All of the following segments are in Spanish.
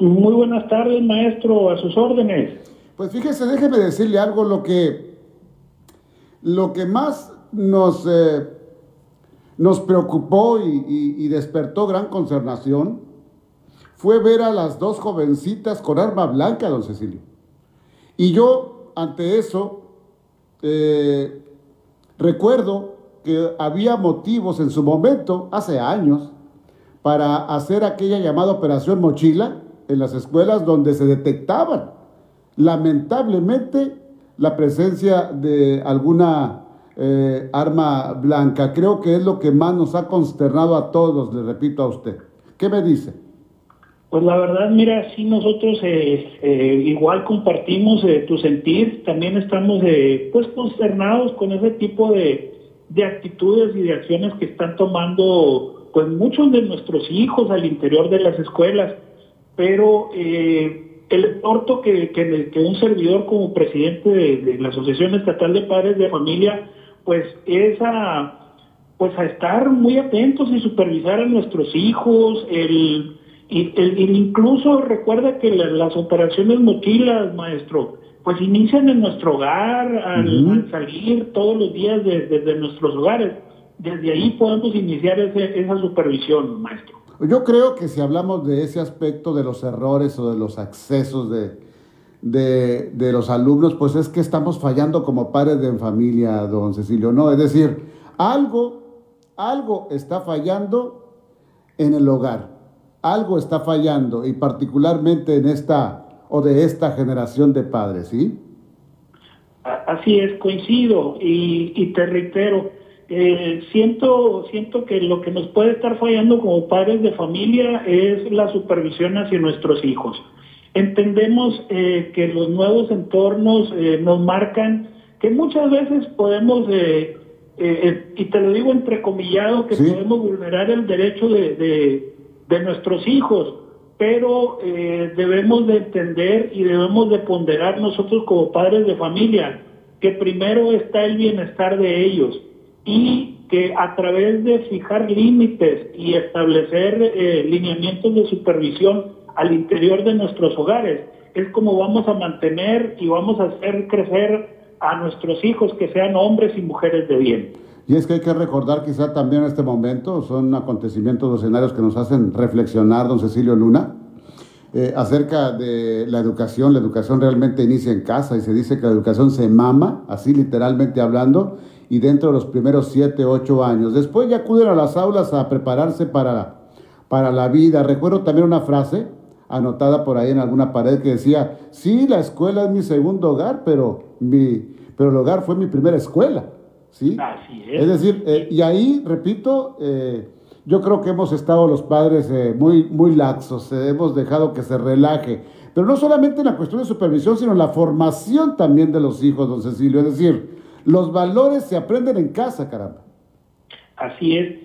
Muy buenas tardes, maestro, a sus órdenes. Pues fíjese, déjeme decirle algo, lo que más nos preocupó y despertó gran consternación fue ver a las dos jovencitas con arma blanca, don Cecilio. Y yo, ante eso, recuerdo que había motivos en su momento, hace años, para hacer aquella llamada Operación Mochila en las escuelas donde se detectaban, lamentablemente, la presencia de alguna arma blanca. Creo que es lo que más nos ha consternado a todos, le repito a usted. ¿Qué me dice? Pues la verdad, mira, sí nosotros igual compartimos tu sentir, también estamos pues consternados con ese tipo de actitudes y de acciones que están tomando pues muchos de nuestros hijos al interior de las escuelas, pero el exhorto que un servidor como presidente de la Asociación Estatal de Padres de Familia pues es a estar muy atentos y supervisar a nuestros hijos, incluso recuerda que las operaciones mochilas, maestro, pues inician en nuestro hogar, al salir todos los días desde nuestros hogares. Desde ahí podemos iniciar esa supervisión, maestro. Yo creo que si hablamos de ese aspecto de los errores o de los excesos de los alumnos, pues es que estamos fallando como padres de familia, don Cecilio, ¿no? Es decir, algo está fallando en el hogar, algo está fallando, y particularmente en esta generación de padres, ¿sí? Así es, coincido, y te reitero, siento que lo que nos puede estar fallando como padres de familia es la supervisión hacia nuestros hijos. Entendemos que los nuevos entornos nos marcan que muchas veces podemos, y te lo digo entrecomillado, que ¿sí? Podemos vulnerar el derecho de nuestros hijos, pero debemos de entender y debemos de ponderar nosotros como padres de familia que primero está el bienestar de ellos y que a través de fijar límites y establecer lineamientos de supervisión al interior de nuestros hogares es como vamos a mantener y vamos a hacer crecer a nuestros hijos que sean hombres y mujeres de bien. Y es que hay que recordar quizá también en este momento, son acontecimientos o escenarios que nos hacen reflexionar, don Cecilio Luna, acerca de la educación. La educación realmente inicia en casa y se dice que la educación se mama, así literalmente hablando, y dentro de los primeros 7, 8 años. Después ya acuden a las aulas a prepararse para la vida. Recuerdo también una frase anotada por ahí en alguna pared que decía, sí, la escuela es mi segundo hogar, pero el hogar fue mi primera escuela. ¿Sí? Así es. Es decir, y ahí, repito, yo creo que hemos estado los padres muy laxos, hemos dejado que se relaje, pero no solamente en la cuestión de supervisión, sino en la formación también de los hijos, don Cecilio. Es decir, los valores se aprenden en casa, caramba. Así es.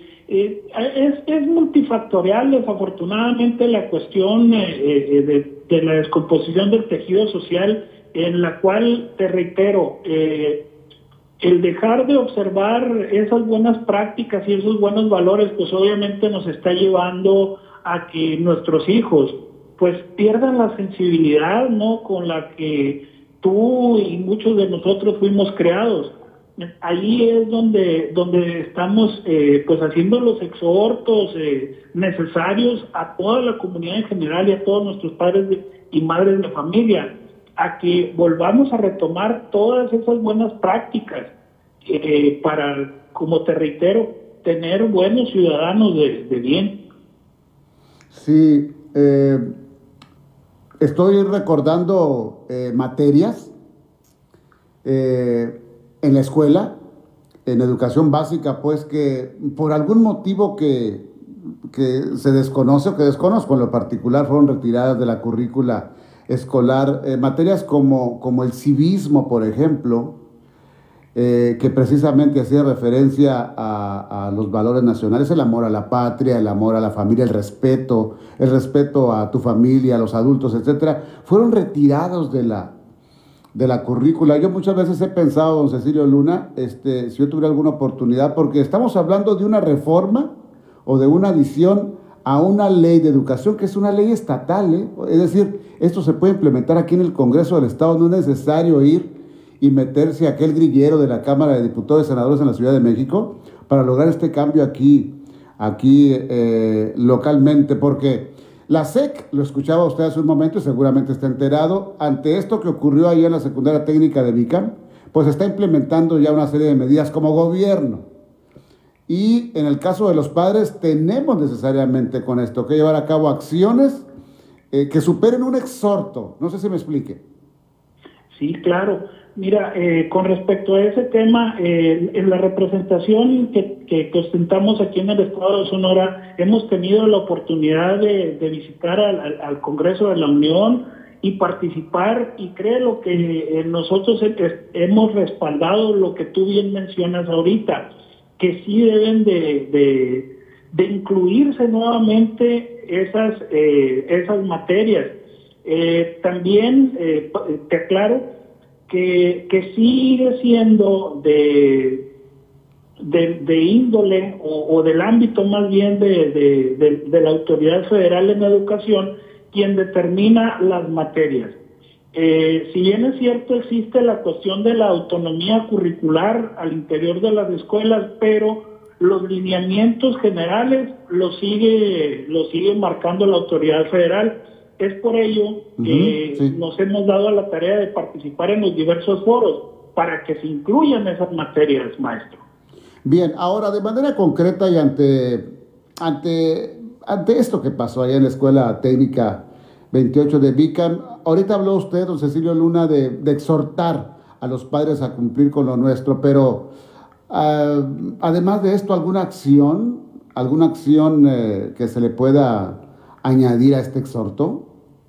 Es multifactorial, desafortunadamente, la cuestión de la descomposición del tejido social, en la cual, te reitero, el dejar de observar esas buenas prácticas y esos buenos valores, pues obviamente nos está llevando a que nuestros hijos pues pierdan la sensibilidad, ¿no?, con la que tú y muchos de nosotros fuimos creados. Ahí es donde estamos pues haciendo los exhortos necesarios a toda la comunidad en general y a todos nuestros padres y madres de familia, a que volvamos a retomar todas esas buenas prácticas para, como te reitero, tener buenos ciudadanos de bien. Sí, estoy recordando materias en la escuela, en educación básica, pues que por algún motivo que se desconoce o que desconozco en lo particular fueron retiradas de la currícula escolar, materias como el civismo, por ejemplo, que precisamente hacía referencia a los valores nacionales, el amor a la patria, el amor a la familia, el respeto a tu familia, a los adultos, etcétera, fueron retirados de la currícula. Yo muchas veces he pensado, don Cecilio Luna, si yo tuviera alguna oportunidad, porque estamos hablando de una reforma o de una adición a una ley de educación que es una ley estatal, ¿eh? Es decir, esto se puede implementar aquí en el Congreso del Estado, no es necesario ir y meterse a aquel grillero de la Cámara de Diputados y Senadores en la Ciudad de México para lograr este cambio aquí localmente, porque la SEC, lo escuchaba usted hace un momento y seguramente está enterado, ante esto que ocurrió allá en la secundaria técnica de Vicam, pues está implementando ya una serie de medidas como gobierno. Y en el caso de los padres, tenemos necesariamente con esto que llevar a cabo acciones que superen un exhorto. No sé si me explique. Sí, claro. Mira, con respecto a ese tema, en la representación que ostentamos aquí en el Estado de Sonora, hemos tenido la oportunidad de visitar al Congreso de la Unión y participar, y creo que nosotros hemos respaldado lo que tú bien mencionas ahorita, que sí deben de incluirse nuevamente esas materias. También te aclaro que sigue siendo de índole o del ámbito más bien de la autoridad federal en educación quien determina las materias. Si bien es cierto, existe la cuestión de la autonomía curricular al interior de las escuelas, pero los lineamientos generales los sigue marcando la autoridad federal. Es por ello que Sí. nos hemos dado a la tarea de participar en los diversos foros para que se incluyan esas materias, maestro. Bien, ahora de manera concreta y ante esto que pasó allá en la Escuela Técnica 28 de Vicam, ahorita habló usted, don Cecilio Luna, de exhortar a los padres a cumplir con lo nuestro, pero además de esto, ¿alguna acción que se le pueda añadir a este exhorto?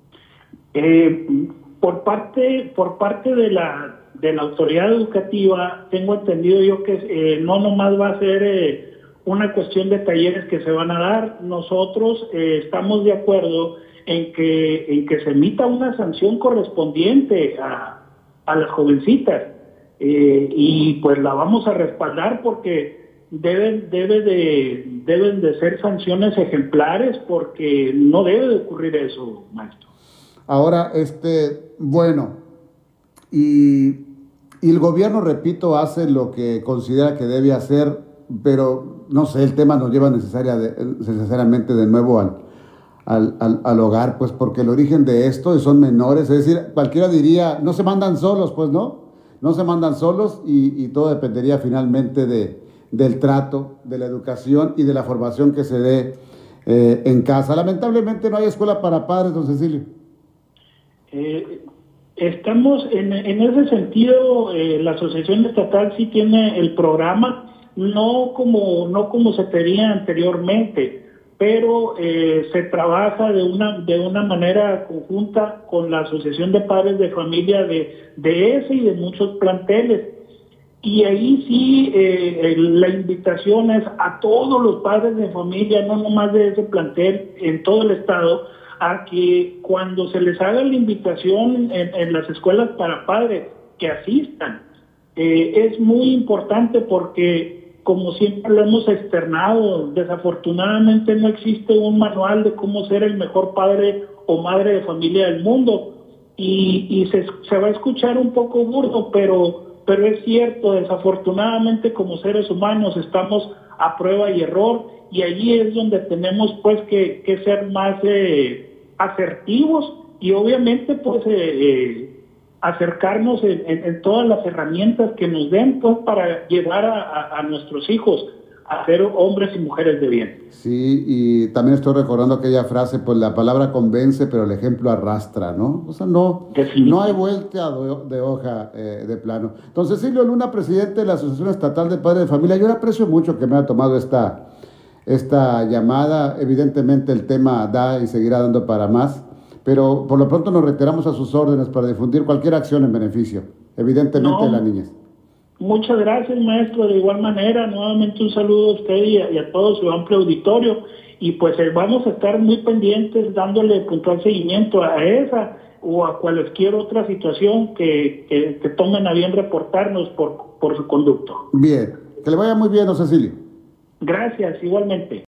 Por parte de la autoridad educativa, tengo entendido yo que no nomás va a ser una cuestión de talleres que se van a dar. Nosotros estamos de acuerdo en que se emita una sanción correspondiente a las jovencitas, y pues la vamos a respaldar porque deben de ser sanciones ejemplares, porque no debe de ocurrir eso, maestro. Ahora, bueno, y el gobierno, repito, hace lo que considera que debe hacer, pero no sé, el tema nos lleva necesariamente de nuevo al hogar, pues porque el origen de esto son menores, es decir, cualquiera diría, no se mandan solos, pues no se mandan solos y todo dependería finalmente del trato, de la educación y de la formación que se dé en casa. Lamentablemente no hay escuela para padres, don Cecilio. Estamos en ese sentido, la asociación estatal sí tiene el programa, no como se tenía anteriormente, pero se trabaja de una manera conjunta con la Asociación de Padres de Familia de ese y de muchos planteles. Y ahí sí, la invitación es a todos los padres de familia, no nomás de ese plantel, en todo el estado, a que cuando se les haga la invitación en las escuelas para padres, que asistan. Es muy importante porque, como siempre lo hemos externado, desafortunadamente no existe un manual de cómo ser el mejor padre o madre de familia del mundo. Y se va a escuchar un poco burdo, pero es cierto, desafortunadamente como seres humanos estamos a prueba y error, y allí es donde tenemos pues que ser más asertivos y obviamente pues acercarnos en todas las herramientas que nos den pues para llevar a nuestros hijos a ser hombres y mujeres de bien. Sí, y también estoy recordando aquella frase, pues la palabra convence, pero el ejemplo arrastra, ¿no? O sea, no hay vuelta de hoja de plano. Entonces, Cecilio Luna, presidente de la Asociación Estatal de Padres de Familia, yo le aprecio mucho que me haya tomado esta llamada. Evidentemente el tema da y seguirá dando para más, pero por lo pronto nos reiteramos a sus órdenes para difundir cualquier acción en beneficio, evidentemente, de la niñez. Muchas gracias, maestro. De igual manera, nuevamente un saludo a usted y a todo su amplio auditorio. Y pues vamos a estar muy pendientes dándole puntual seguimiento a esa o a cualquier otra situación que tomen a bien reportarnos por su conducto. Bien, que le vaya muy bien, don Cecilio. Gracias, igualmente.